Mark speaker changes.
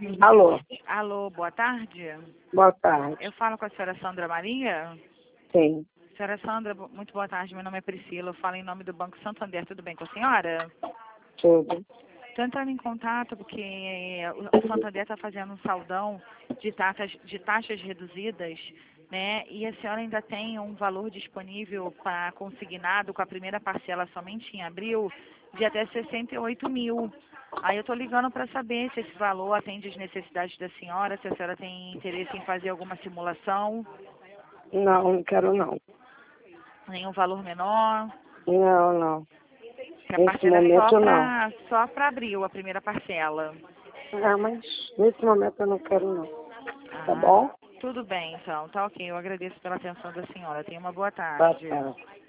Speaker 1: Alô,
Speaker 2: Alô, boa tarde.
Speaker 1: boa tarde.
Speaker 2: Eu falo com a senhora Sandra Maria.
Speaker 1: Sim,
Speaker 2: Senhora Sandra, muito boa tarde. Meu nome é Priscila. Eu falo em nome do Banco Santander. Tudo bem com a senhora?
Speaker 1: tudo.
Speaker 2: Estou entrando em contato porque o Santander está fazendo um saldão de taxas reduzidas, né? E a senhora ainda tem um valor disponível para consignado com a primeira parcela somente em abril de até 68 mil. Aí eu estou ligando para saber se esse valor atende às necessidades da senhora, se a senhora tem interesse em fazer alguma simulação,
Speaker 1: Não, não quero não.
Speaker 2: nenhum valor menor,
Speaker 1: Não, não.
Speaker 2: que a
Speaker 1: Nesse
Speaker 2: parcela é
Speaker 1: momento não.
Speaker 2: só para abril, a primeira parcela.
Speaker 1: Ah, mas nesse momento eu não quero não. Tá
Speaker 2: Ah,
Speaker 1: bom?
Speaker 2: tudo bem, então. Tá ok. Eu agradeço pela atenção da senhora. Tenha uma boa
Speaker 1: Tá,
Speaker 2: tarde.
Speaker 1: tá.